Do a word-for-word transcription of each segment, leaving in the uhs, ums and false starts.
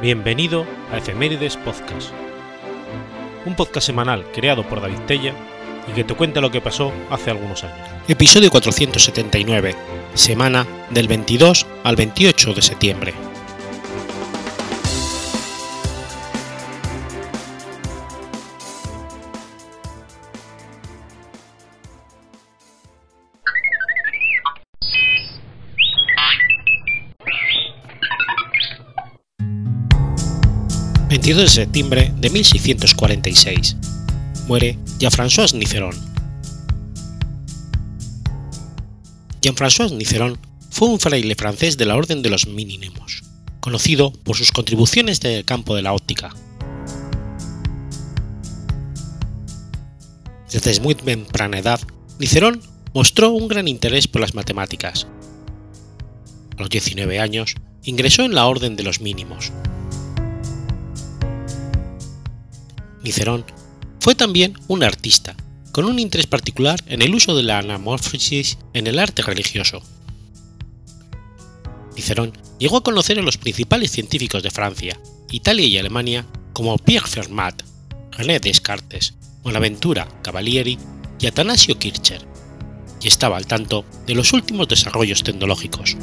Bienvenido a Efemérides Podcast, un podcast semanal creado por David Tella y que te cuenta lo que pasó hace algunos años. Episodio cuatrocientos setenta y nueve, semana del veintidós al veintiocho de septiembre. veintidós de septiembre de mil seiscientos cuarenta y seis. Muere Jean-François Niceron. Jean-François Niceron fue un fraile francés de la Orden de los Mínimos, conocido por sus contribuciones en el campo de la óptica. Desde muy temprana edad, Niceron mostró un gran interés por las matemáticas. A los diecinueve años, ingresó en la Orden de los Mínimos. Niceron fue también un artista, con un interés particular en el uso de la anamorfosis en el arte religioso. Niceron llegó a conocer a los principales científicos de Francia, Italia y Alemania como Pierre Fermat, René Descartes, Bonaventura Cavalieri y Atanasio Kircher, y estaba al tanto de los últimos desarrollos tecnológicos.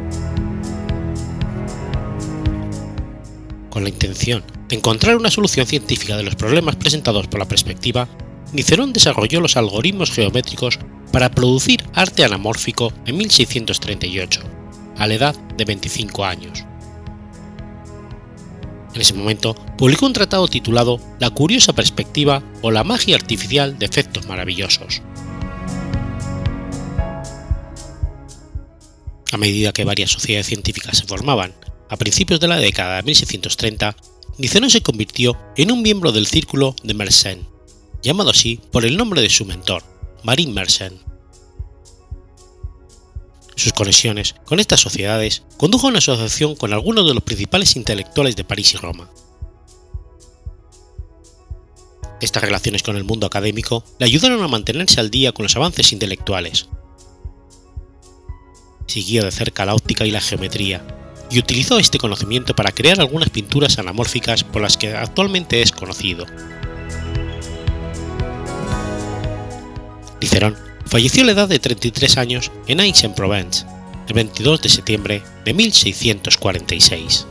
Con la intención de encontrar una solución científica de los problemas presentados por la perspectiva, Niceron desarrolló los algoritmos geométricos para producir arte anamórfico en mil seiscientos treinta y ocho, a la edad de veinticinco años. En ese momento publicó un tratado titulado La curiosa perspectiva o la magia artificial de efectos maravillosos. A medida que varias sociedades científicas se formaban, a principios de la década de mil seiscientos treinta, Niceron se convirtió en un miembro del Círculo de Mersenne, llamado así por el nombre de su mentor, Marie Mersenne. Sus conexiones con estas sociedades condujo a una asociación con algunos de los principales intelectuales de París y Roma. Estas relaciones con el mundo académico le ayudaron a mantenerse al día con los avances intelectuales. Siguió de cerca la óptica y la geometría, y utilizó este conocimiento para crear algunas pinturas anamórficas por las que actualmente es conocido. Niceron falleció a la edad de treinta y tres años en Aix-en-Provence, el veintidós de septiembre de mil seiscientos cuarenta y seis.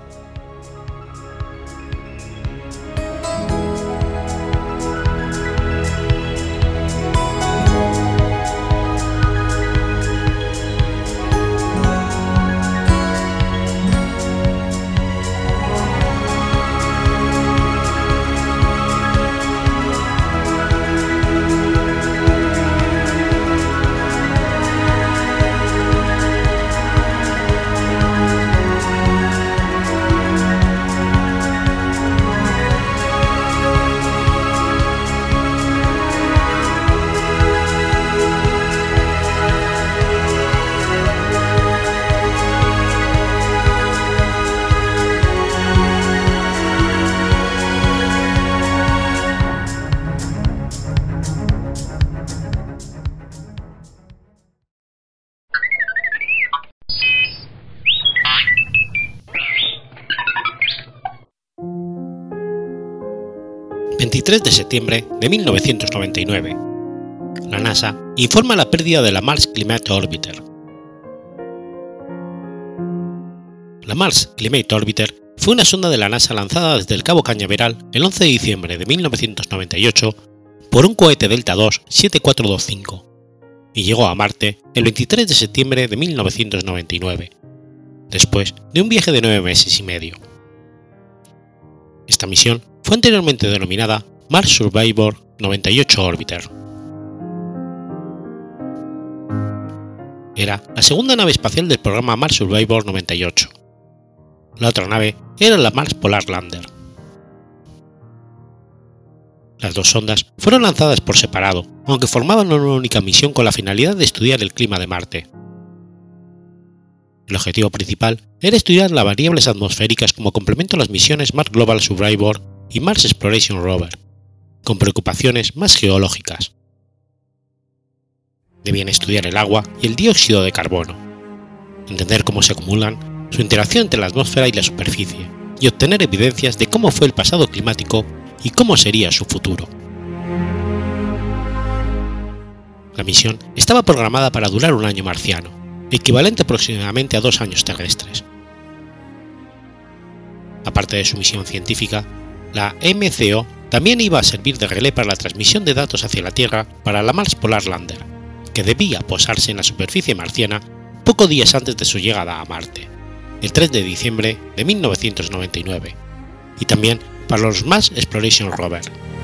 veintitrés de septiembre de mil novecientos noventa y nueve. La NASA informa la pérdida de la Mars Climate Orbiter. La Mars Climate Orbiter fue una sonda de la NASA lanzada desde el Cabo Cañaveral el once de diciembre de mil novecientos noventa y ocho por un cohete Delta dos siete cuatro dos cinco y llegó a Marte el veintitrés de septiembre de mil novecientos noventa y nueve, después de un viaje de nueve meses y medio. Esta misión fue anteriormente denominada Mars Survivor noventa y ocho Orbiter. Era la segunda nave espacial del programa Mars Survivor noventa y ocho. La otra nave era la Mars Polar Lander. Las dos sondas fueron lanzadas por separado, aunque formaban una única misión con la finalidad de estudiar el clima de Marte. El objetivo principal era estudiar las variables atmosféricas como complemento a las misiones Mars Global Survivor y Mars Exploration Rover, con preocupaciones más geológicas. Debían estudiar el agua y el dióxido de carbono, entender cómo se acumulan, su interacción entre la atmósfera y la superficie, y obtener evidencias de cómo fue el pasado climático y cómo sería su futuro. La misión estaba programada para durar un año marciano, equivalente aproximadamente a dos años terrestres. Aparte de su misión científica, la M C O también iba a servir de relé para la transmisión de datos hacia la Tierra para la Mars Polar Lander, que debía posarse en la superficie marciana pocos días antes de su llegada a Marte, el tres de diciembre de mil novecientos noventa y nueve, y también para los Mars Exploration Rover.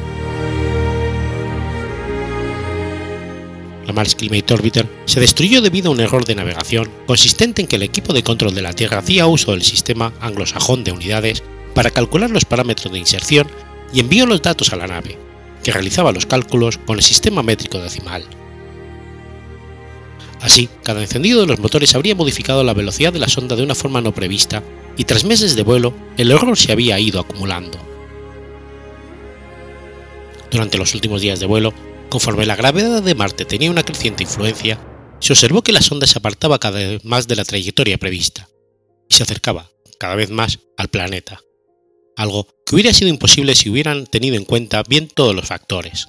La Mars Climate Orbiter se destruyó debido a un error de navegación consistente en que el equipo de control de la Tierra hacía uso del sistema anglosajón de unidades para calcular los parámetros de inserción y envió los datos a la nave, que realizaba los cálculos con el sistema métrico decimal. Así, cada encendido de los motores habría modificado la velocidad de la sonda de una forma no prevista y tras meses de vuelo el error se había ido acumulando. Durante los últimos días de vuelo, conforme la gravedad de Marte tenía una creciente influencia, se observó que la sonda se apartaba cada vez más de la trayectoria prevista y se acercaba cada vez más al planeta, algo que hubiera sido imposible si hubieran tenido en cuenta bien todos los factores.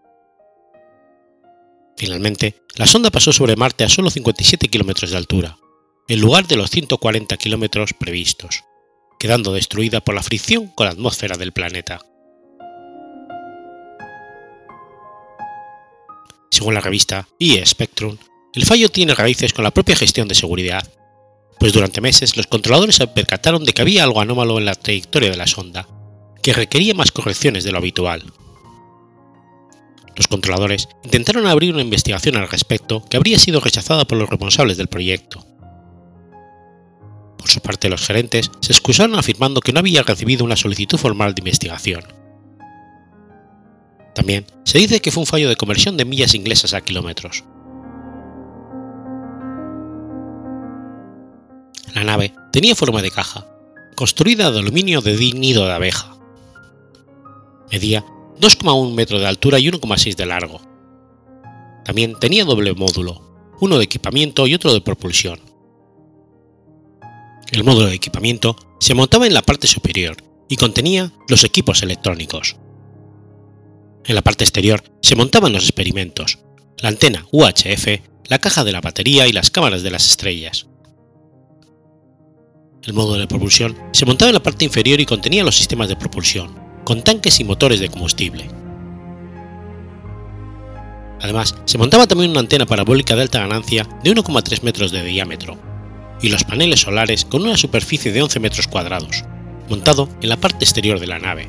Finalmente, la sonda pasó sobre Marte a solo cincuenta y siete kilómetros de altura, en lugar de los ciento cuarenta kilómetros previstos, quedando destruida por la fricción con la atmósfera del planeta. Según la revista I E Spectrum, el fallo tiene raíces con la propia gestión de seguridad, pues durante meses los controladores se percataron de que había algo anómalo en la trayectoria de la sonda, que requería más correcciones de lo habitual. Los controladores intentaron abrir una investigación al respecto que habría sido rechazada por los responsables del proyecto. Por su parte, los gerentes se excusaron afirmando que no había recibido una solicitud formal de investigación. También se dice que fue un fallo de conversión de millas inglesas a kilómetros. La nave tenía forma de caja, construida de aluminio de nido de abeja. Medía dos coma uno metros de altura y uno coma seis de largo. También tenía doble módulo, uno de equipamiento y otro de propulsión. El módulo de equipamiento se montaba en la parte superior y contenía los equipos electrónicos. En la parte exterior se montaban los experimentos, la antena U H F, la caja de la batería y las cámaras de las estrellas. El módulo de propulsión se montaba en la parte inferior y contenía los sistemas de propulsión, con tanques y motores de combustible. Además, se montaba también una antena parabólica de alta ganancia de uno coma tres metros de diámetro, y los paneles solares con una superficie de once metros cuadrados, montado en la parte exterior de la nave.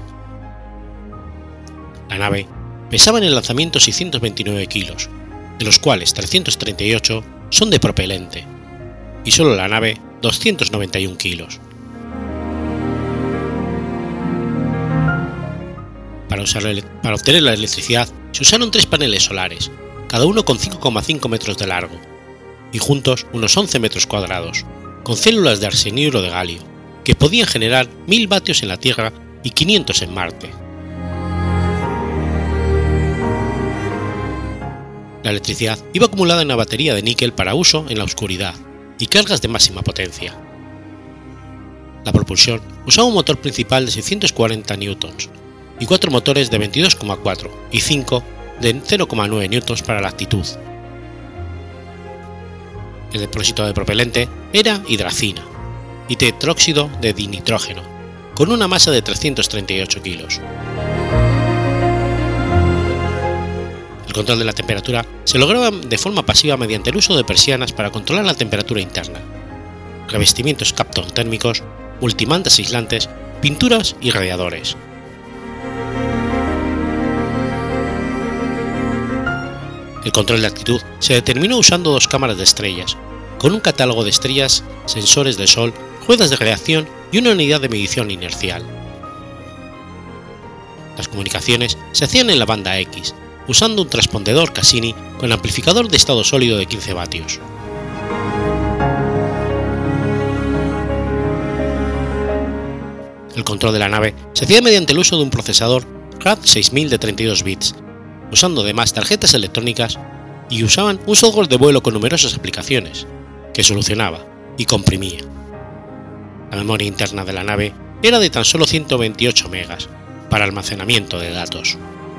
La nave pesaba en el lanzamiento seiscientos veintinueve kilos, de los cuales trescientos treinta y ocho son de propelente, y solo la nave doscientos noventa y uno kilos. Para, usar, para obtener la electricidad se usaron tres paneles solares, cada uno con cinco coma cinco metros de largo, y juntos unos once metros cuadrados, con células de arseniuro de galio, que podían generar mil vatios en la Tierra y quinientos en Marte. La electricidad iba acumulada en una batería de níquel para uso en la oscuridad y cargas de máxima potencia. La propulsión usaba un motor principal de seiscientos cuarenta newtons y cuatro motores de veintidós coma cuatro y cinco de cero coma nueve newtons para la actitud. El depósito de propelente era hidracina y tetróxido de dinitrógeno, con una masa de trescientos treinta y ocho kilos. El control de la temperatura se lograba de forma pasiva mediante el uso de persianas para controlar la temperatura interna, revestimientos Kapton térmicos, multimandas aislantes, pinturas y radiadores. El control de actitud se determinó usando dos cámaras de estrellas, con un catálogo de estrellas, sensores de sol, ruedas de reacción y una unidad de medición inercial. Las comunicaciones se hacían en la banda X, usando un transpondedor Cassini con amplificador de estado sólido de quince vatios. El control de la nave se hacía mediante el uso de un procesador R A D seis mil de treinta y dos bits, usando además tarjetas electrónicas, y usaban un software de vuelo con numerosas aplicaciones, que solucionaba y comprimía. La memoria interna de la nave era de tan solo ciento veintiocho megas, para almacenamiento de datos.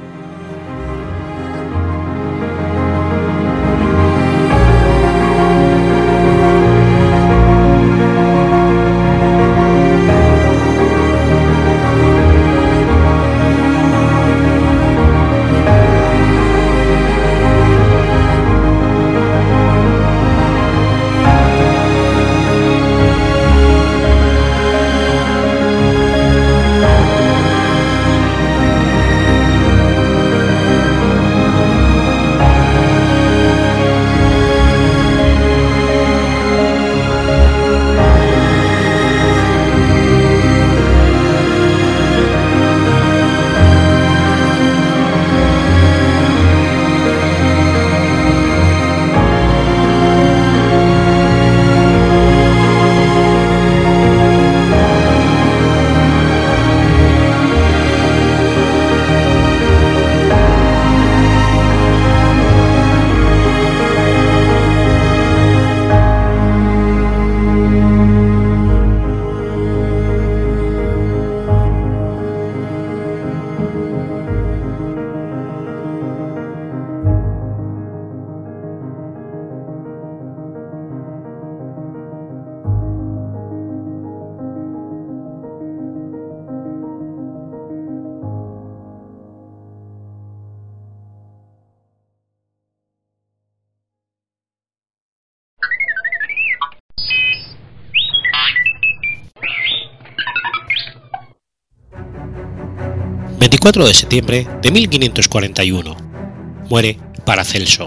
veinticuatro de septiembre de mil quinientos cuarenta y uno. Muere Paracelso.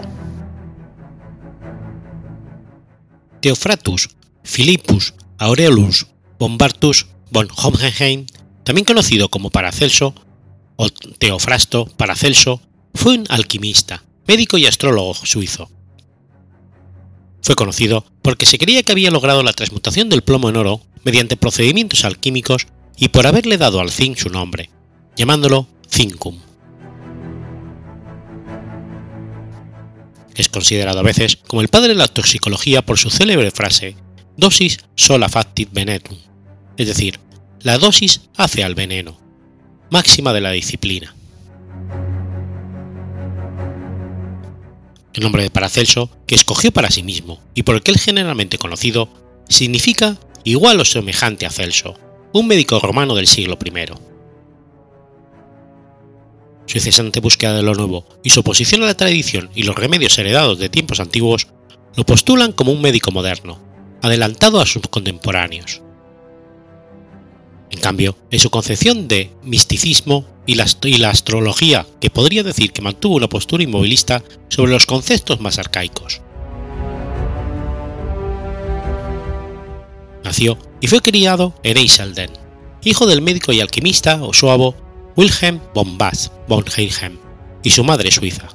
Theophrastus Philippus Aureolus Bombartus von Hohenheim, también conocido como Paracelso o Teofrasto Paracelso, fue un alquimista, médico y astrólogo suizo. Fue conocido porque se creía que había logrado la transmutación del plomo en oro mediante procedimientos alquímicos y por haberle dado al zinc su nombre, llamándolo zincum. Es considerado a veces como el padre de la toxicología por su célebre frase dosis sola factit venetum, es decir, la dosis hace al veneno, máxima de la disciplina. El nombre de Paracelso, que escogió para sí mismo y por el que es generalmente conocido, significa igual o semejante a Celso, un médico romano del siglo primero. Su incesante búsqueda de lo nuevo y su oposición a la tradición y los remedios heredados de tiempos antiguos lo postulan como un médico moderno, adelantado a sus contemporáneos. En cambio, en su concepción de misticismo y la, y la astrología, que podría decir que mantuvo una postura inmovilista sobre los conceptos más arcaicos. Nació y fue criado en Eiselden, hijo del médico y alquimista o suavo Wilhelm von Bass von Heilhem y su madre suiza.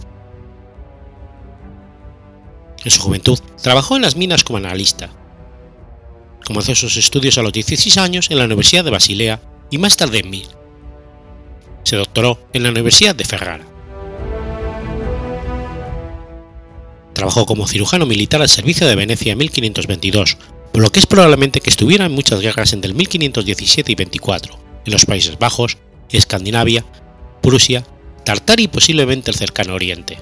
En su juventud trabajó en las minas como analista. Comenzó sus estudios a los dieciséis años en la Universidad de Basilea y más tarde en Mir. Se doctoró en la Universidad de Ferrara. Trabajó como cirujano militar al servicio de Venecia en mil quinientos veintidós, por lo que es probablemente que estuviera en muchas guerras entre el mil quinientos diecisiete y veinticuatro, en los Países Bajos, Escandinavia, Prusia, Tartaria y posiblemente el cercano Oriente.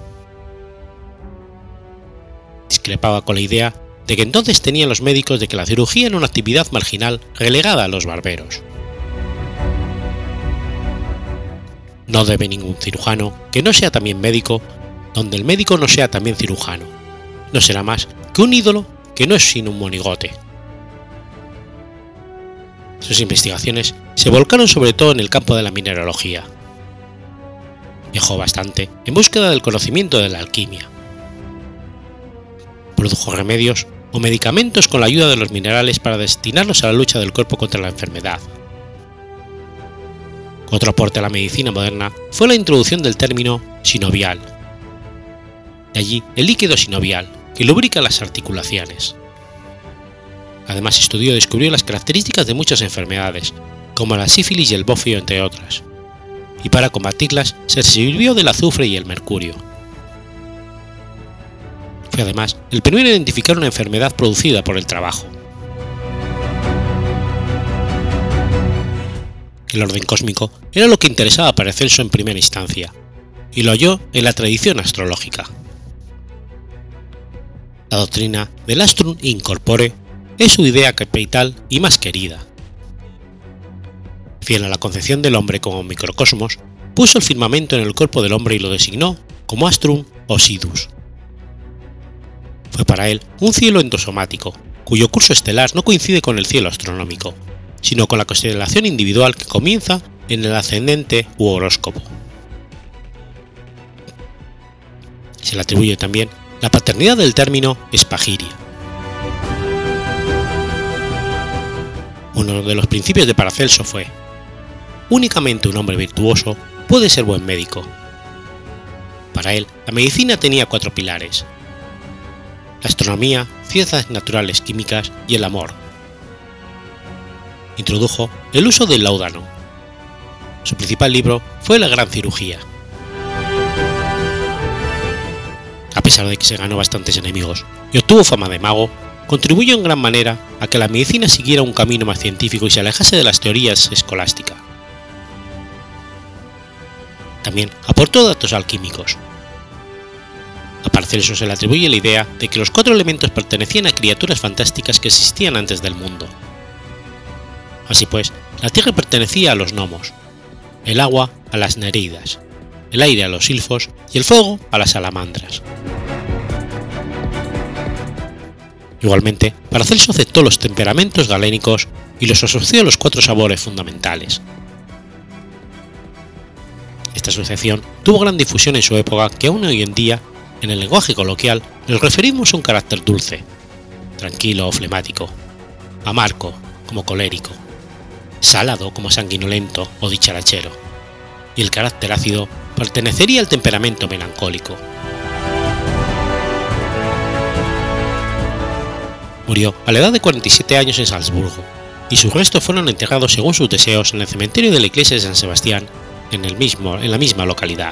Discrepaba con la idea de que entonces tenían los médicos de que la cirugía era una actividad marginal relegada a los barberos. No debe ningún cirujano que no sea también médico, donde el médico no sea también cirujano. No será más que un ídolo que no es sino un monigote. Sus investigaciones se volcaron sobre todo en el campo de la mineralogía. Viajó bastante en búsqueda del conocimiento de la alquimia. Produjo remedios o medicamentos con la ayuda de los minerales para destinarlos a la lucha del cuerpo contra la enfermedad. Otro aporte a la medicina moderna fue la introducción del término sinovial. De allí el líquido sinovial, que lubrica las articulaciones. Además estudió y descubrió las características de muchas enfermedades, como la sífilis y el bofio entre otras, y para combatirlas se sirvió del azufre y el mercurio. Fue además el primero en identificar una enfermedad producida por el trabajo. El orden cósmico era lo que interesaba a Paracelso en primera instancia, y lo halló en la tradición astrológica. La doctrina del Astrum in Corpore es su idea capital y más querida. Fiel a la concepción del hombre como microcosmos, puso el firmamento en el cuerpo del hombre y lo designó como Astrum Ossidus. Fue para él un cielo endosomático, cuyo curso estelar no coincide con el cielo astronómico, sino con la constelación individual que comienza en el ascendente u horóscopo. Se le atribuye también la paternidad del término espagiria. Uno de los principios de Paracelso fue: únicamente un hombre virtuoso puede ser buen médico. Para él, la medicina tenía cuatro pilares: la astronomía, ciencias naturales químicas y el amor. Introdujo el uso del láudano. Su principal libro fue La Gran Cirugía. A pesar de que se ganó bastantes enemigos y obtuvo fama de mago, contribuyó en gran manera a que la medicina siguiera un camino más científico y se alejase de las teorías escolásticas. También aportó datos alquímicos. A Paracelso se le atribuye la idea de que los cuatro elementos pertenecían a criaturas fantásticas que existían antes del mundo. Así pues, la tierra pertenecía a los gnomos, el agua a las nereidas, el aire a los silfos y el fuego a las salamandras. Igualmente, Paracelso aceptó los temperamentos galénicos y los asoció a los cuatro sabores fundamentales. Esta asociación tuvo gran difusión en su época, que aún hoy en día, en el lenguaje coloquial, les referimos a un carácter dulce, tranquilo o flemático, amargo como colérico, salado como sanguinolento o dicharachero, y el carácter ácido pertenecería al temperamento melancólico. Murió a la edad de cuarenta y siete años en Salzburgo, y sus restos fueron enterrados según sus deseos en el cementerio de la iglesia de San Sebastián, en, el mismo, en la misma localidad.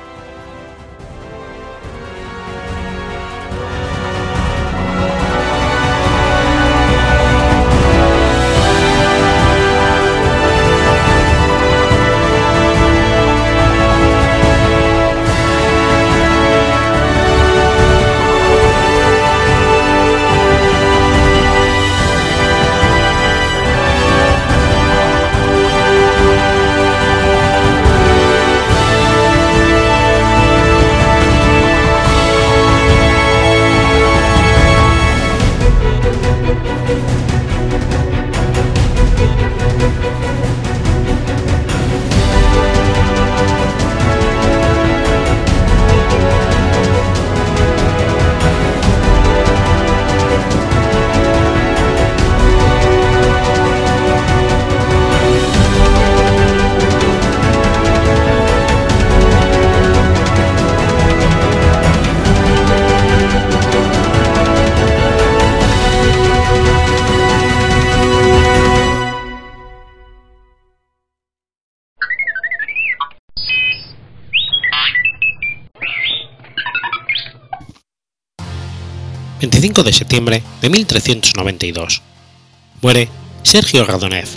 veinticinco de septiembre de mil trescientos noventa y dos. Muere Sergio Radonev.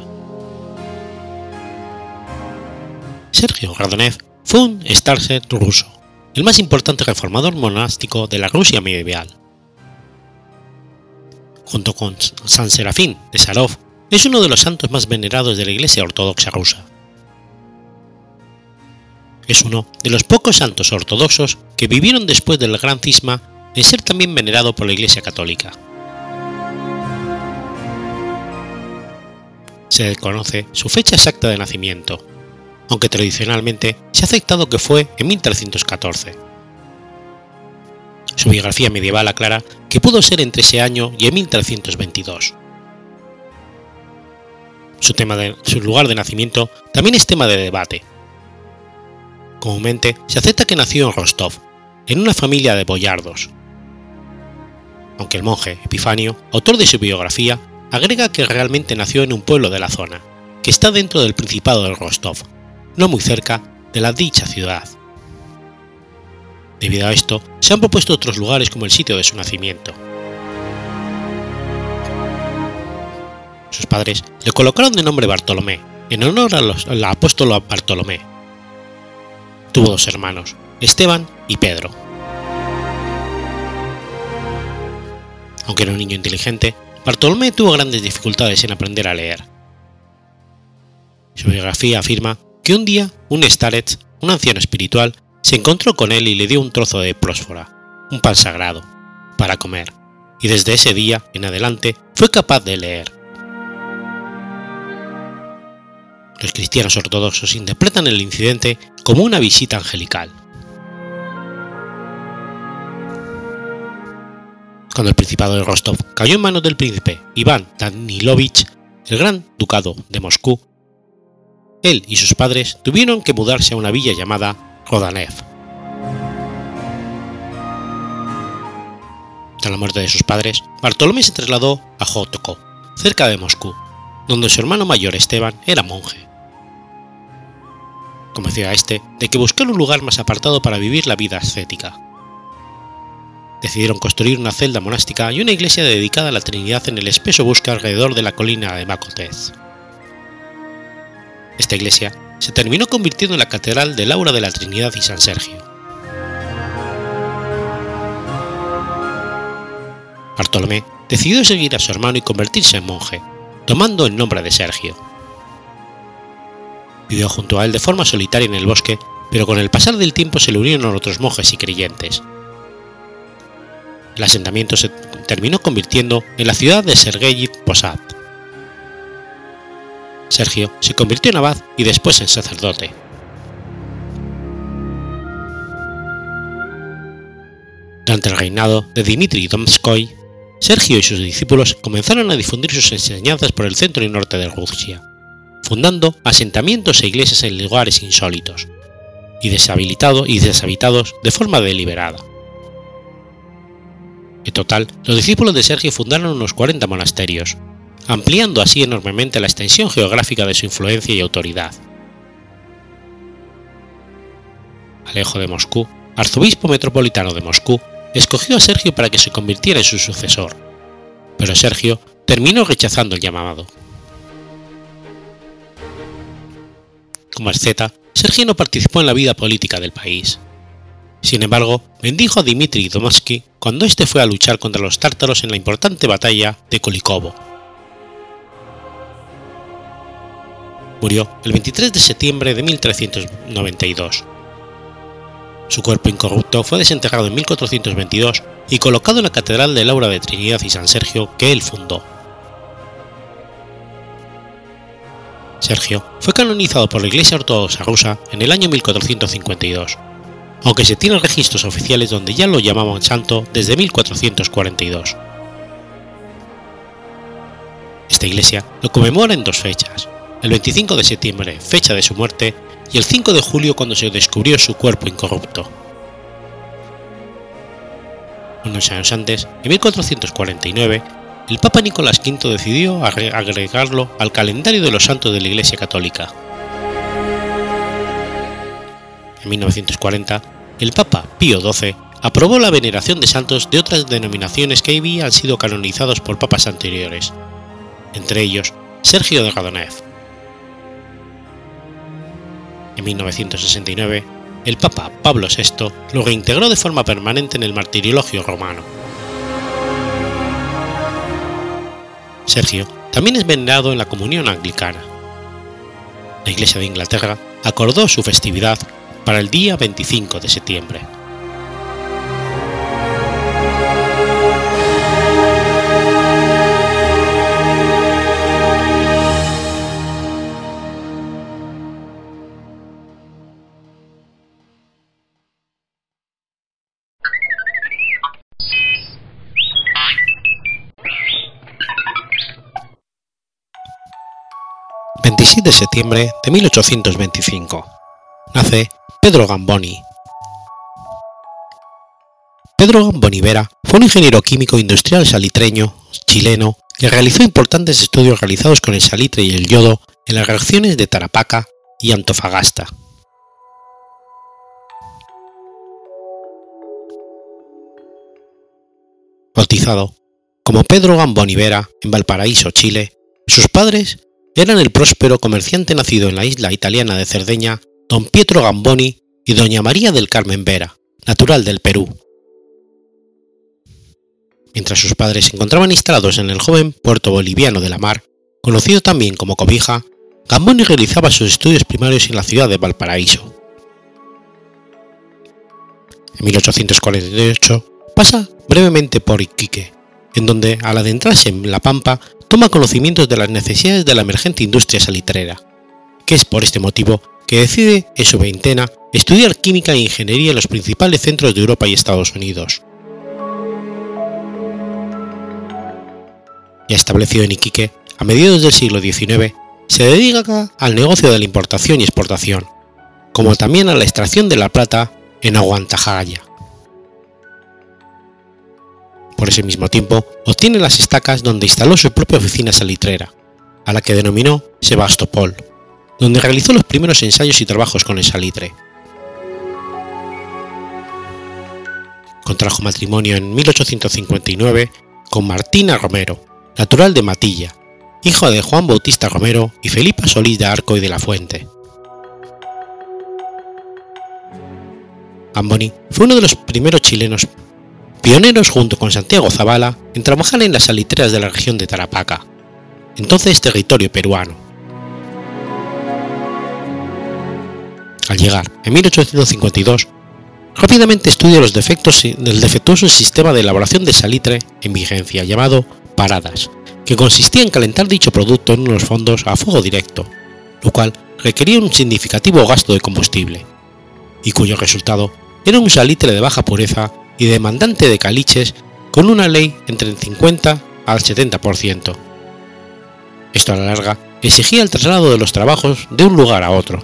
Sergio Radonev fue un startser ruso, el más importante reformador monástico de la Rusia medieval. Junto con San Serafín de Sarov, es uno de los santos más venerados de la Iglesia Ortodoxa rusa. Es uno de los pocos santos ortodoxos que vivieron después del gran cisma en ser también venerado por la Iglesia Católica. Se desconoce su fecha exacta de nacimiento, aunque tradicionalmente se ha aceptado que fue en mil trescientos catorce. Su biografía medieval aclara que pudo ser entre ese año y en mil trescientos veintidós. Su, tema de, su lugar de nacimiento también es tema de debate. Comúnmente se acepta que nació en Rostov, en una familia de boyardos, aunque el monje Epifanio, autor de su biografía, agrega que realmente nació en un pueblo de la zona, que está dentro del Principado de Rostov, no muy cerca de la dicha ciudad. Debido a esto, se han propuesto otros lugares como el sitio de su nacimiento. Sus padres le colocaron de nombre Bartolomé, en honor a los, al apóstol Bartolomé. Tuvo dos hermanos, Esteban y Pedro. Aunque era un niño inteligente, Bartolomé tuvo grandes dificultades en aprender a leer. Su biografía afirma que un día un starets, un anciano espiritual, se encontró con él y le dio un trozo de prósfora, un pan sagrado, para comer, y desde ese día en adelante fue capaz de leer. Los cristianos ortodoxos interpretan el incidente como una visita angelical. Cuando el Principado de Rostov cayó en manos del príncipe Iván Danilovich, el Gran Ducado de Moscú, él y sus padres tuvieron que mudarse a una villa llamada Rodanev. Tras la muerte de sus padres, Bartolomé se trasladó a Jotoko, cerca de Moscú, donde su hermano mayor Esteban era monje. Convenció a este de que buscara un lugar más apartado para vivir la vida ascética. Decidieron construir una celda monástica y una iglesia dedicada a la Trinidad en el espeso bosque alrededor de la colina de Makotez. Esta iglesia se terminó convirtiendo en la Catedral de Laura de la Trinidad y San Sergio. Bartolomé decidió seguir a su hermano y convertirse en monje, tomando el nombre de Sergio. Vivió junto a él de forma solitaria en el bosque, pero con el pasar del tiempo se le unieron otros monjes y creyentes. El asentamiento se terminó convirtiendo en la ciudad de Sergeyi Posad. Sergio se convirtió en abad y después en sacerdote. Durante el reinado de Dmitri Donskoy, Sergio y sus discípulos comenzaron a difundir sus enseñanzas por el centro y norte de Rusia, fundando asentamientos e iglesias en lugares insólitos y, deshabilitado y deshabitados de forma deliberada. En total, los discípulos de Sergio fundaron unos cuarenta monasterios, ampliando así enormemente la extensión geográfica de su influencia y autoridad. Alejo de Moscú, arzobispo metropolitano de Moscú, escogió a Sergio para que se convirtiera en su sucesor, pero Sergio terminó rechazando el llamado. Como asceta, Sergio no participó en la vida política del país. Sin embargo, bendijo a Dmitri Dmowski cuando éste fue a luchar contra los tártaros en la importante batalla de Kulikovo. Murió el veintitrés de septiembre de mil trescientos noventa y dos. Su cuerpo incorrupto fue desenterrado en mil cuatrocientos veintidós y colocado en la Catedral de Laura de Trinidad y San Sergio que él fundó. Sergio fue canonizado por la Iglesia Ortodoxa rusa en el año mil cuatrocientos cincuenta y dos, aunque se tienen registros oficiales donde ya lo llamaban santo desde mil cuatrocientos cuarenta y dos. Esta iglesia lo conmemora en dos fechas, el veinticinco de septiembre, fecha de su muerte, y el cinco de julio cuando se descubrió su cuerpo incorrupto. Unos años antes, en mil cuatrocientos cuarenta y nueve, el Papa Nicolás quinto decidió agregarlo al calendario de los santos de la Iglesia Católica. En mil novecientos cuarenta, el Papa Pío doce aprobó la veneración de santos de otras denominaciones que habían sido canonizados por papas anteriores, entre ellos Sergio de Radonev. En mil novecientos sesenta y nueve, el Papa Pablo sexto lo reintegró de forma permanente en el martirologio romano. Sergio también es venerado en la comunión anglicana. La Iglesia de Inglaterra acordó su festividad para el día veinticinco de septiembre. veintiséis de septiembre de mil ochocientos veinticinco. Nace Pedro Gamboni. Pedro Gamboni Vera fue un ingeniero químico industrial salitreño chileno que realizó importantes estudios realizados con el salitre y el yodo en las reacciones de Tarapacá y Antofagasta. Bautizado como Pedro Gamboni Vera en Valparaíso, Chile, sus padres eran el próspero comerciante nacido en la isla italiana de Cerdeña, don Pietro Gamboni, y doña María del Carmen Vera, natural del Perú. Mientras sus padres se encontraban instalados en el joven puerto boliviano de La Mar, conocido también como Cobija, Gamboni realizaba sus estudios primarios en la ciudad de Valparaíso. En mil ochocientos cuarenta y ocho pasa brevemente por Iquique, en donde, al adentrarse en La Pampa, toma conocimientos de las necesidades de la emergente industria salitrera, que es por este motivo que decide, en su veintena, estudiar química e ingeniería en los principales centros de Europa y Estados Unidos. Ya establecido en Iquique, a mediados del siglo diecinueve, se dedica al negocio de la importación y exportación, como también a la extracción de la plata en Aguantajaya. Por ese mismo tiempo, obtiene las estacas donde instaló su propia oficina salitrera, a la que denominó Sebastopol, donde realizó los primeros ensayos y trabajos con el salitre. Contrajo matrimonio en mil ochocientos cincuenta y nueve con Martina Romero, natural de Matilla, hijo de Juan Bautista Romero y Felipa Solís de Arco y de la Fuente. Gamboni fue uno de los primeros chilenos pioneros junto con Santiago Zavala en trabajar en las salitreras de la región de Tarapacá, entonces territorio peruano. Al llegar en mil ochocientos cincuenta y dos, rápidamente estudia los defectos del defectuoso sistema de elaboración de salitre en vigencia llamado paradas, que consistía en calentar dicho producto en unos fondos a fuego directo, lo cual requería un significativo gasto de combustible, y cuyo resultado era un salitre de baja pureza y demandante de caliches con una ley entre el cincuenta al setenta por ciento. Esto a la larga exigía el traslado de los trabajos de un lugar a otro.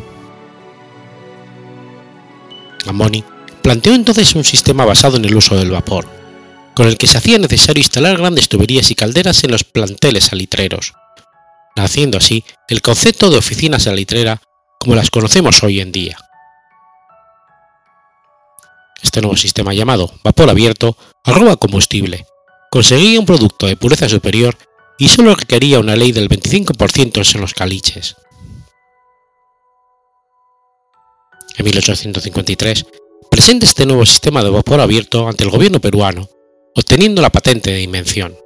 Gamboni planteó entonces un sistema basado en el uso del vapor, con el que se hacía necesario instalar grandes tuberías y calderas en los planteles salitreros, naciendo así el concepto de oficina salitrera como las conocemos hoy en día. Este nuevo sistema llamado vapor abierto ahorraba combustible, conseguía un producto de pureza superior y solo requería una ley del veinticinco por ciento en los caliches. En mil ochocientos cincuenta y tres presenta este nuevo sistema de vapor abierto ante el gobierno peruano, obteniendo la patente de invención.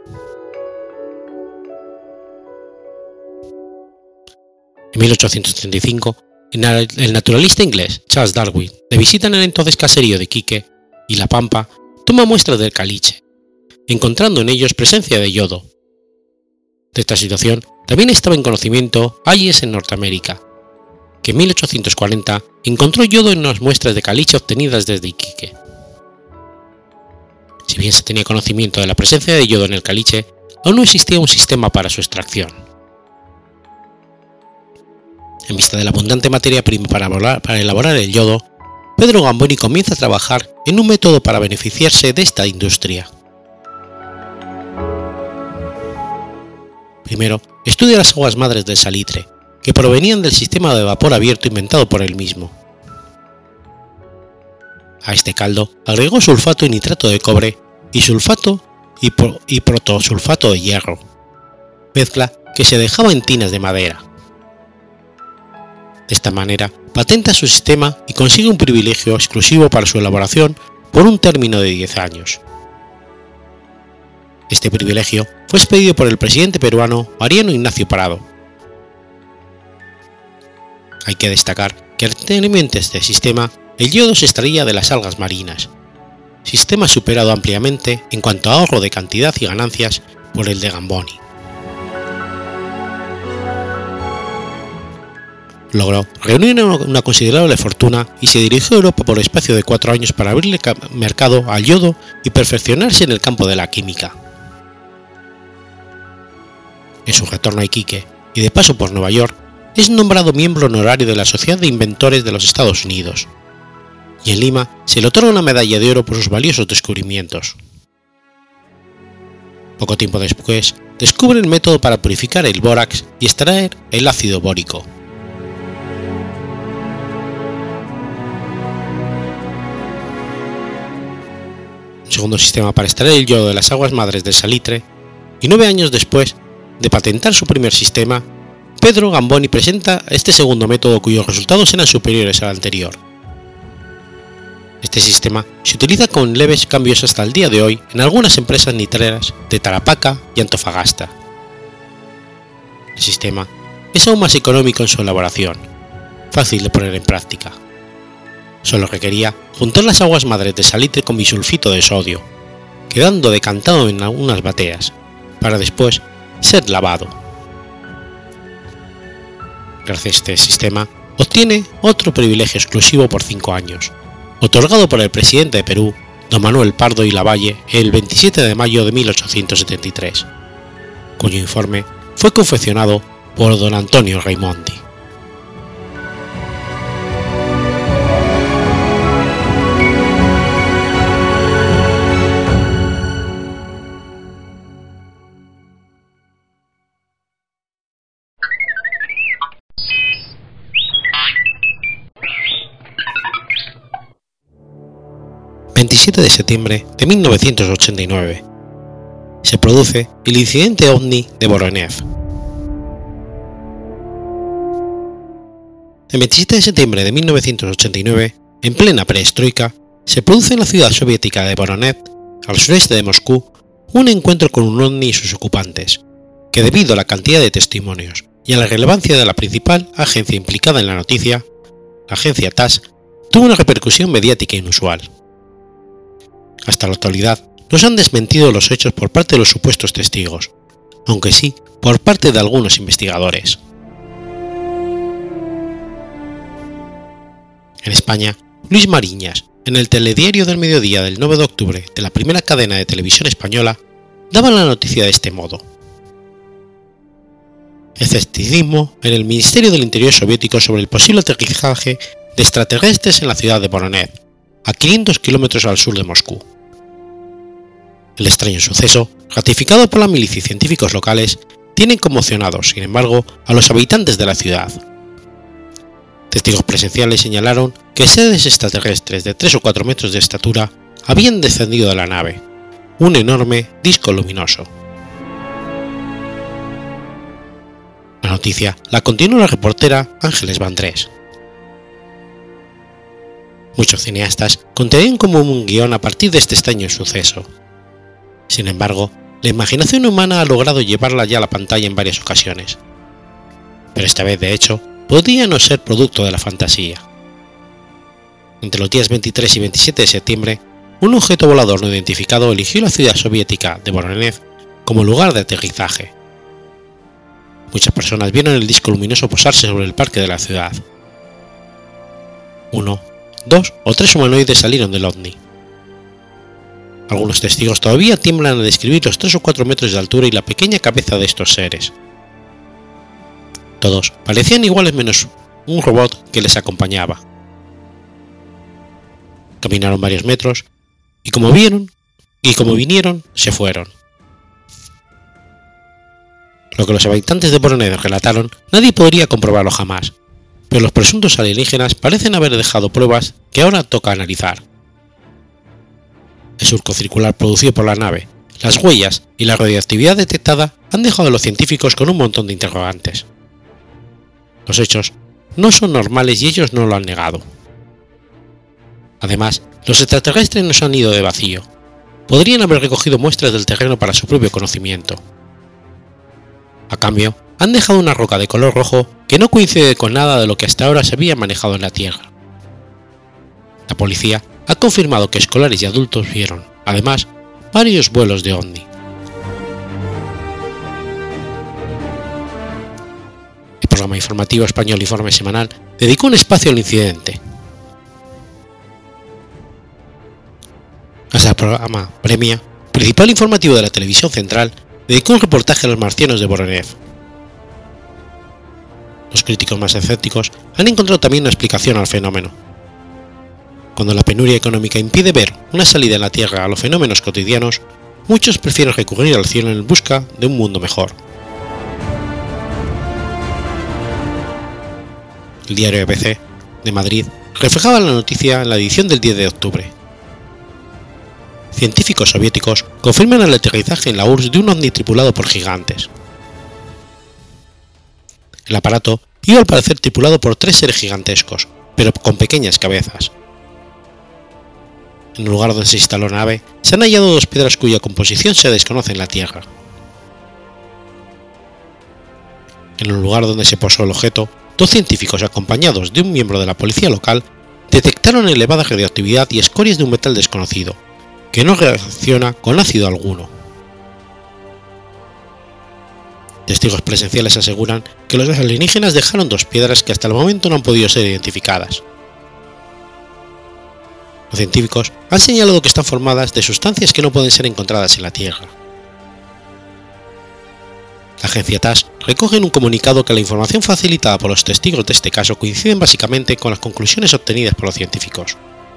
En mil ochocientos treinta y cinco, el naturalista inglés Charles Darwin, de visita en el entonces caserío de Iquique y La Pampa, toma muestras del caliche, encontrando en ellos presencia de yodo. De esta situación también estaba en conocimiento Hayes en Norteamérica, que en mil ochocientos cuarenta encontró yodo en unas muestras de caliche obtenidas desde Iquique. Si bien se tenía conocimiento de la presencia de yodo en el caliche, aún no existía un sistema para su extracción. En vista de la abundante materia prima para, para elaborar el yodo, Pedro Gamboni comienza a trabajar en un método para beneficiarse de esta industria. Primero, estudia las aguas madres del salitre, que provenían del sistema de vapor abierto inventado por él mismo. A este caldo agregó sulfato y nitrato de cobre y sulfato y, pro, y protosulfato de hierro, mezcla que se dejaba en tinas de madera. De esta manera, patenta su sistema y consigue un privilegio exclusivo para su elaboración por un término de diez años. Este privilegio fue expedido por el presidente peruano Mariano Ignacio Parado. Hay que destacar que anteriormente a este sistema, el yodo se extraía de las algas marinas, sistema superado ampliamente en cuanto a ahorro de cantidad y ganancias por el de Gamboni. Logró reunir una considerable fortuna y se dirigió a Europa por espacio de cuatro años para abrirle mercado al yodo y perfeccionarse en el campo de la química. En su retorno a Iquique y de paso por Nueva York, es nombrado miembro honorario de la Sociedad de Inventores de los Estados Unidos, y en Lima se le otorga una medalla de oro por sus valiosos descubrimientos. Poco tiempo después, descubre el método para purificar el bórax y extraer el ácido bórico. Un segundo sistema para extraer el yodo de las aguas madres del salitre, y nueve años después de patentar su primer sistema, Pedro Gamboni presenta este segundo método cuyos resultados eran superiores al anterior. Este sistema se utiliza con leves cambios hasta el día de hoy en algunas empresas nitreras de Tarapacá y Antofagasta. El sistema es aún más económico en su elaboración, fácil de poner en práctica. Solo requería juntar las aguas madres de salitre con bisulfito de sodio, quedando decantado en algunas bateas, para después ser lavado. Gracias a este sistema, obtiene otro privilegio exclusivo por cinco años, otorgado por el presidente de Perú, don Manuel Pardo y Lavalle, el veintisiete de mayo de mil ochocientos setenta y tres, cuyo informe fue confeccionado por don Antonio Raimondi. veintisiete de septiembre de mil novecientos ochenta y nueve. Se produce el incidente ovni de Voronezh. El veintisiete de septiembre de mil novecientos ochenta y nueve, en plena perestroika, se produce en la ciudad soviética de Voronezh, al sureste de Moscú, un encuentro con un ovni y sus ocupantes, que debido a la cantidad de testimonios y a la relevancia de la principal agencia implicada en la noticia, la agencia T A S S, tuvo una repercusión mediática inusual. Hasta la actualidad no se han desmentido los hechos por parte de los supuestos testigos, aunque sí por parte de algunos investigadores. En España, Luis Mariñas, en el Telediario del Mediodía del nueve de octubre de la primera cadena de televisión española, daba la noticia de este modo: escepticismo en el Ministerio del Interior soviético sobre el posible aterrizaje de extraterrestres en la ciudad de Voronezh, a quinientos kilómetros al sur de Moscú. El extraño suceso, ratificado por la milicia y científicos locales, tiene conmocionados, sin embargo, a los habitantes de la ciudad. Testigos presenciales señalaron que seres extraterrestres de tres o cuatro metros de estatura habían descendido de la nave, un enorme disco luminoso. La noticia la continuó la reportera Ángeles Vandrés. Muchos cineastas contenían como un guión a partir de este extraño suceso. Sin embargo, la imaginación humana ha logrado llevarla ya a la pantalla en varias ocasiones. Pero esta vez, de hecho, podía no ser producto de la fantasía. Entre los días veintitrés y veintisiete de septiembre, un objeto volador no identificado eligió la ciudad soviética de Voronezh como lugar de aterrizaje. Muchas personas vieron el disco luminoso posarse sobre el parque de la ciudad. Uno, dos o tres humanoides salieron del ovni. Algunos testigos todavía tiemblan a describir los tres o cuatro metros de altura y la pequeña cabeza de estos seres. Todos parecían iguales menos un robot que les acompañaba. Caminaron varios metros y como vieron y como vinieron se fueron. Lo que los habitantes de Voronezh relataron nadie podría comprobarlo jamás, pero los presuntos alienígenas parecen haber dejado pruebas que ahora toca analizar. El surco circular producido por la nave, las huellas y la radioactividad detectada han dejado a los científicos con un montón de interrogantes. Los hechos no son normales y ellos no lo han negado. Además, los extraterrestres no se han ido de vacío. Podrían haber recogido muestras del terreno para su propio conocimiento. A cambio, han dejado una roca de color rojo que no coincide con nada de lo que hasta ahora se había manejado en la Tierra. La policía ha confirmado que escolares y adultos vieron, además, varios vuelos de ovni. El programa informativo español Informe Semanal dedicó un espacio al incidente. Hasta el programa Premia, principal informativo de la televisión central, dedicó un reportaje a los marcianos de Voronezh. Los críticos más escépticos han encontrado también una explicación al fenómeno. Cuando la penuria económica impide ver una salida en la Tierra a los fenómenos cotidianos, muchos prefieren recurrir al cielo en busca de un mundo mejor. El diario A B C, de Madrid, reflejaba la noticia en la edición del diez de octubre. Científicos soviéticos confirman el aterrizaje en la U R S S de un ovni tripulado por gigantes. El aparato iba al parecer tripulado por tres seres gigantescos, pero con pequeñas cabezas. En el lugar donde se instaló la nave, se han hallado dos piedras cuya composición se desconoce en la Tierra. En el lugar donde se posó el objeto, dos científicos acompañados de un miembro de la policía local detectaron elevada radioactividad y escorias de un metal desconocido, que no reacciona con ácido alguno. Testigos presenciales aseguran que los alienígenas dejaron dos piedras que hasta el momento no han podido ser identificadas. Los científicos han señalado que están formadas de sustancias que no pueden ser encontradas en la Tierra. La agencia T A S S recoge en un comunicado que la información facilitada por los testigos de este caso coinciden básicamente con las conclusiones obtenidas por los científicos.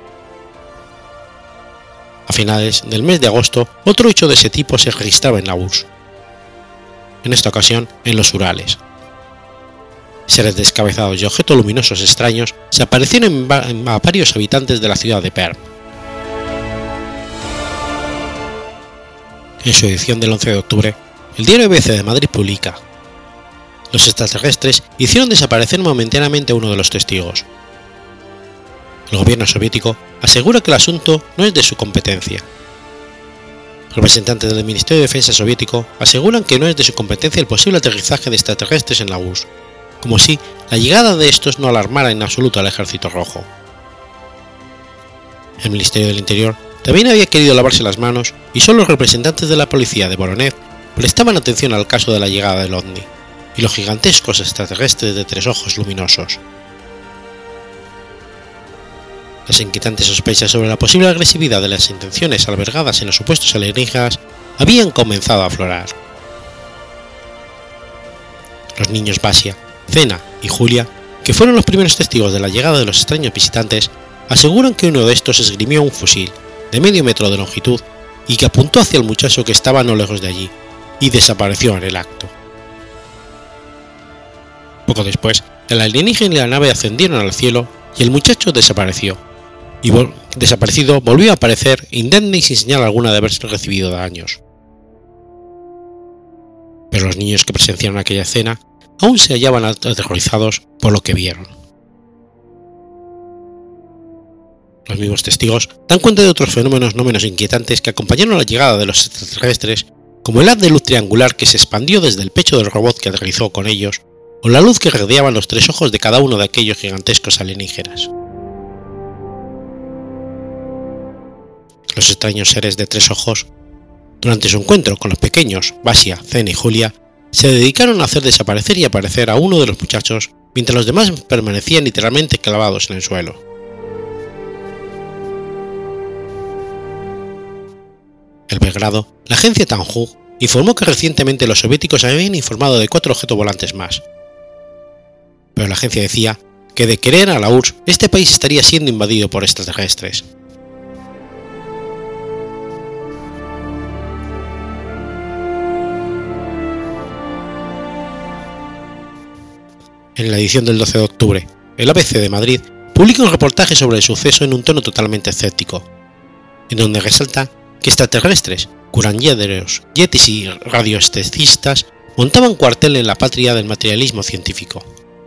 A finales del mes de agosto, otro hecho de ese tipo se registraba en la U R S S, en esta ocasión en los Urales. Seres descabezados y objetos luminosos extraños se aparecieron a varios habitantes de la ciudad de Perm. En su edición del once de octubre, el diario A B C de Madrid publica: los extraterrestres hicieron desaparecer momentáneamente a uno de los testigos. El gobierno soviético asegura que el asunto no es de su competencia. Representantes del Ministerio de Defensa soviético aseguran que no es de su competencia el posible aterrizaje de extraterrestres en la U R S S, como si la llegada de estos no alarmara en absoluto al Ejército Rojo. El Ministerio del Interior también había querido lavarse las manos y solo los representantes de la policía de Voronezh prestaban atención al caso de la llegada del ovni y los gigantescos extraterrestres de tres ojos luminosos. Las inquietantes sospechas sobre la posible agresividad de las intenciones albergadas en los supuestos alienígenas habían comenzado a aflorar. Los niños Basia, Zena y Julia, que fueron los primeros testigos de la llegada de los extraños visitantes, aseguran que uno de estos esgrimió un fusil de medio metro de longitud y que apuntó hacia el muchacho que estaba no lejos de allí, y desapareció en el acto. Poco después, el alienígena y la nave ascendieron al cielo y el muchacho desapareció, y vol- desaparecido volvió a aparecer indemne y sin señal alguna de haber recibido daños. Pero los niños que presenciaron aquella escena aún se hallaban aterrorizados por lo que vieron. Los mismos testigos dan cuenta de otros fenómenos no menos inquietantes que acompañaron la llegada de los extraterrestres, como el haz de luz triangular que se expandió desde el pecho del robot que aterrizó con ellos, o la luz que rodeaban los tres ojos de cada uno de aquellos gigantescos alienígenas. Los extraños seres de tres ojos, durante su encuentro con los pequeños Basia, Zena y Julia, se dedicaron a hacer desaparecer y aparecer a uno de los muchachos, mientras los demás permanecían literalmente clavados en el suelo. En Belgrado, la agencia Tanjug informó que recientemente los soviéticos habían informado de cuatro objetos volantes más. Pero la agencia decía que de querer a la U R S S, este país estaría siendo invadido por extraterrestres. En la edición del doce de octubre, el A B C de Madrid publica un reportaje sobre el suceso en un tono totalmente escéptico, en donde resalta que extraterrestres, curanderos, yetis y radioestecistas montaban cuartel en la patria del materialismo científico.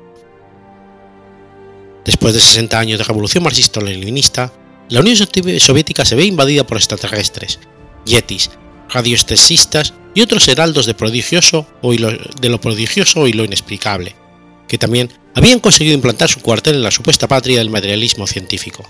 Después de sesenta años de revolución marxista-leninista, la Unión Soviética se ve invadida por extraterrestres, yetis, radioestecistas y otros heraldos de, prodigioso o lo, de lo prodigioso y lo inexplicable, que también habían conseguido implantar su cuartel en la supuesta patria del materialismo científico.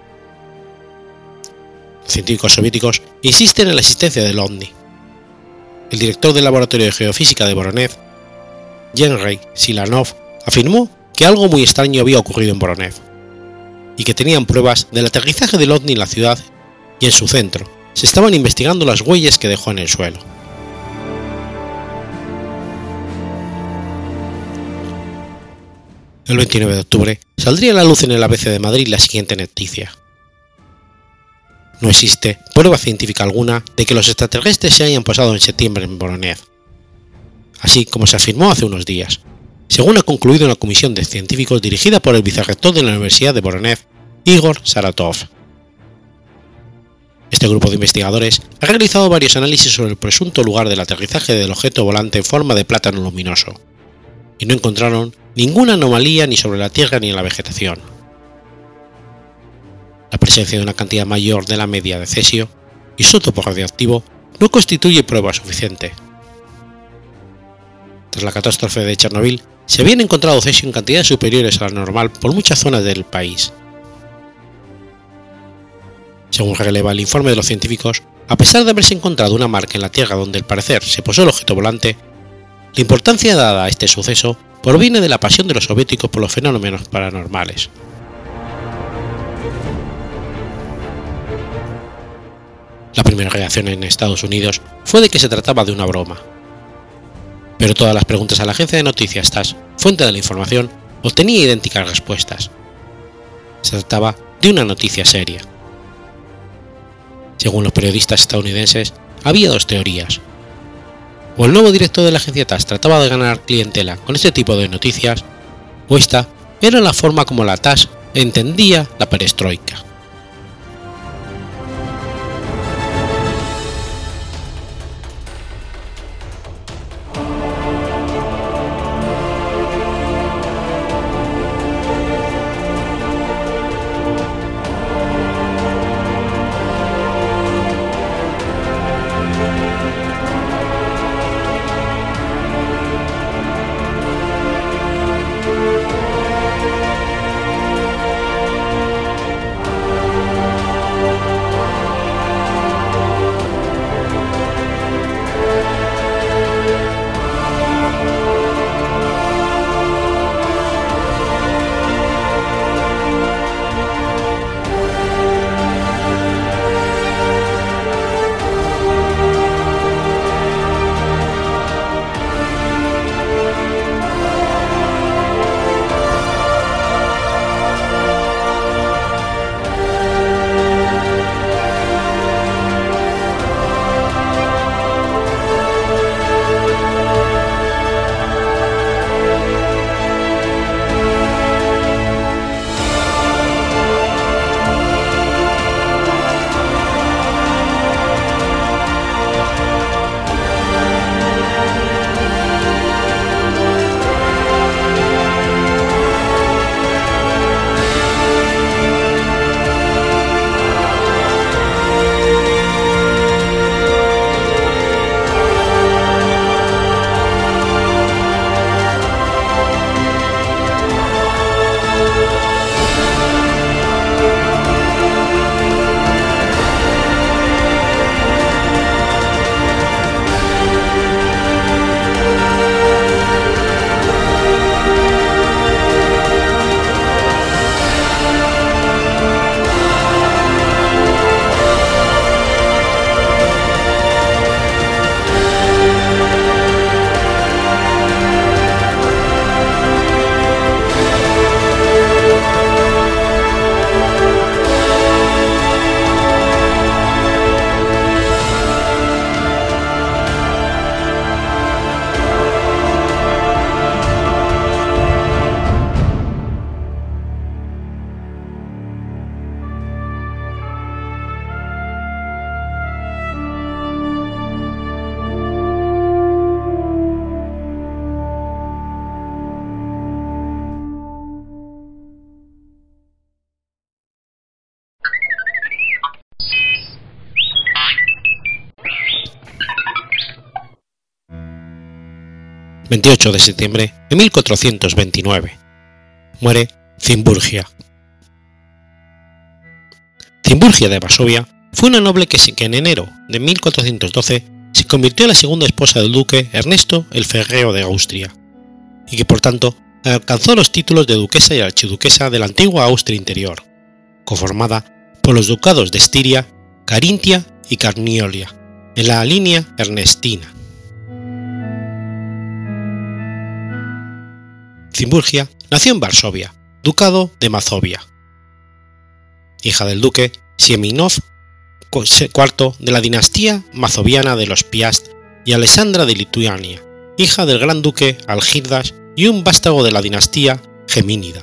Los científicos soviéticos insisten en la existencia del ovni. El director del Laboratorio de Geofísica de Voronezh, Yenrei Silanov, afirmó que algo muy extraño había ocurrido en Voronezh, y que tenían pruebas del aterrizaje del ovni en la ciudad, y en su centro se estaban investigando las huellas que dejó en el suelo. El veintinueve de octubre saldría a la luz en el A B C de Madrid la siguiente noticia: no existe prueba científica alguna de que los extraterrestres se hayan posado en septiembre en Voronezh, así como se afirmó hace unos días, según ha concluido una comisión de científicos dirigida por el vicerrector de la Universidad de Voronezh, Igor Saratov. Este grupo de investigadores ha realizado varios análisis sobre el presunto lugar del aterrizaje del objeto volante en forma de plátano luminoso, y no encontraron ninguna anomalía ni sobre la tierra ni en la vegetación. La presencia de una cantidad mayor de la media de cesio, isótopo radioactivo, no constituye prueba suficiente. Tras la catástrofe de Chernobyl, se habían encontrado cesio en cantidades superiores a la normal por muchas zonas del país. Según releva el informe de los científicos, a pesar de haberse encontrado una marca en la Tierra donde al parecer se posó el objeto volante, la importancia dada a este suceso proviene de la pasión de los soviéticos por los fenómenos paranormales. La primera reacción en Estados Unidos fue de que se trataba de una broma. Pero todas las preguntas a la agencia de noticias TASS, fuente de la información, obtenía idénticas respuestas. Se trataba de una noticia seria. Según los periodistas estadounidenses, había dos teorías. O el nuevo director de la agencia TASS trataba de ganar clientela con este tipo de noticias, o esta era la forma como la TASS entendía la perestroika. veintiocho de septiembre de mil cuatrocientos veintinueve. Muere Cimburgia. Cimburgia de Varsovia fue una noble que, que en enero de mil cuatrocientos doce se convirtió en la segunda esposa del duque Ernesto el Ferreo de Austria, y que por tanto alcanzó los títulos de duquesa y archiduquesa de la antigua Austria Interior, conformada por los ducados de Estiria, Carintia y Carniolia, en la línea ernestina. Cimburgia nació en Varsovia, ducado de Mazovia, hija del duque Siemionov cuarto de la dinastía mazoviana de los Piast y Alessandra de Lituania, hija del gran duque Algirdas y un vástago de la dinastía Gemínida.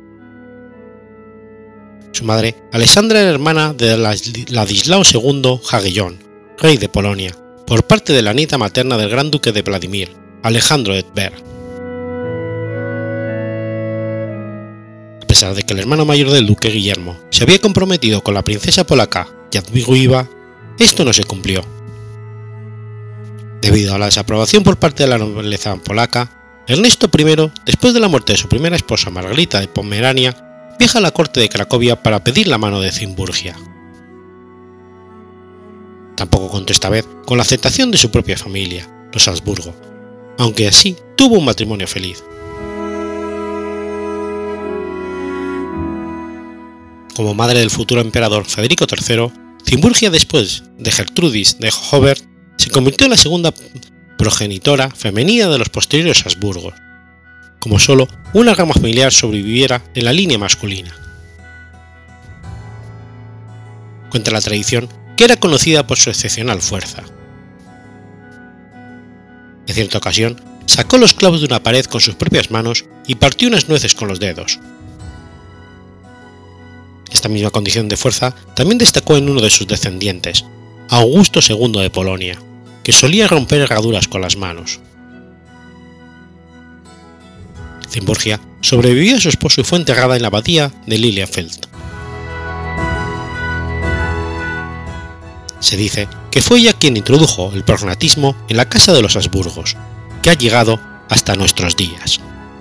Su madre, Alessandra, era hermana de Ladislao segundo Jagellón, rey de Polonia, por parte de la nieta materna del gran duque de Vladimir, Alejandro de Tver. pesar de que el hermano mayor del duque Guillermo se había comprometido con la princesa polaca Jadwiga, esto no se cumplió. Debido a la desaprobación por parte de la nobleza polaca, Ernesto I, después de la muerte de su primera esposa Margarita de Pomerania, viaja a la corte de Cracovia para pedir la mano de Cimburgia. Tampoco contó esta vez con la aceptación de su propia familia, los Habsburgo, aunque así tuvo un matrimonio feliz. Como madre del futuro emperador Federico tercero, Cimburgia, después de Gertrudis de Hover, se convirtió en la segunda progenitora femenina de los posteriores Habsburgos, como solo una rama familiar sobreviviera en la línea masculina. Cuenta la tradición que era conocida por su excepcional fuerza. En cierta ocasión, sacó los clavos de una pared con sus propias manos y partió unas nueces con los dedos. Esta misma condición de fuerza también destacó en uno de sus descendientes, Augusto segundo de Polonia, que solía romper herraduras con las manos. Cimburgia sobrevivió a su esposo y fue enterrada en la abadía de Lilienfeld. Se dice que fue ella quien introdujo el prognatismo en la casa de los Habsburgos, que ha llegado hasta nuestros días.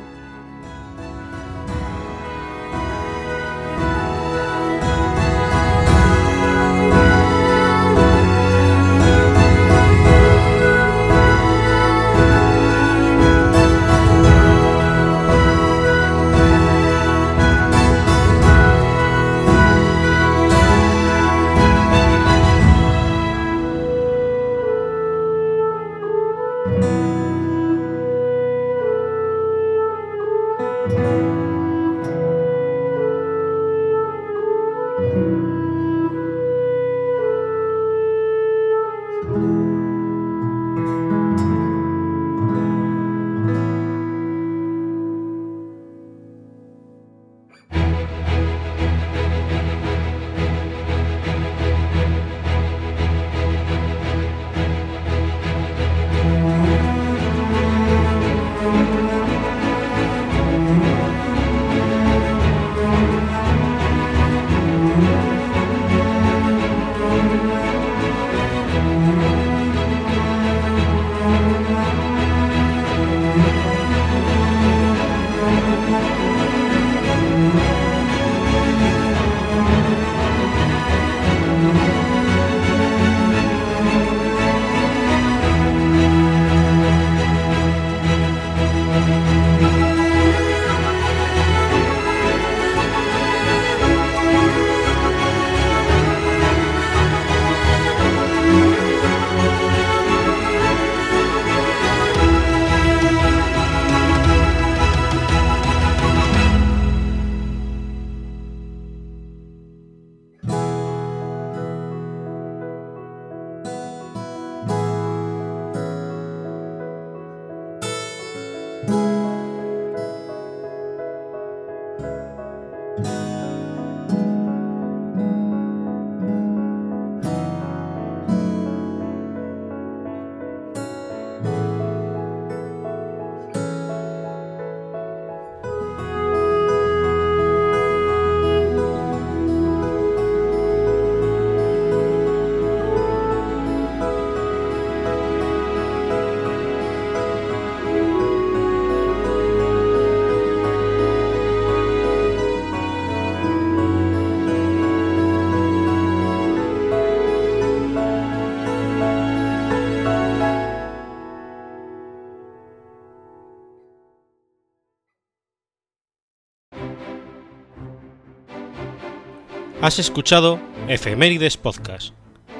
Has escuchado Efemérides Podcast.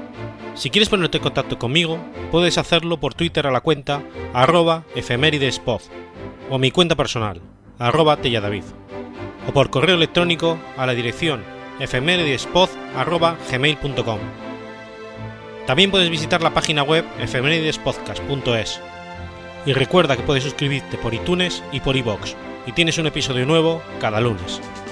Si quieres ponerte en contacto conmigo, puedes hacerlo por Twitter a la cuenta arroba efemeridespod o mi cuenta personal, arroba telladavid, o por correo electrónico a la dirección efemeridespod arroba gmail punto com. También puedes visitar la página web efemeridespodcast punto es. Y recuerda que puedes suscribirte por iTunes y por iVoox, y tienes un episodio nuevo cada lunes.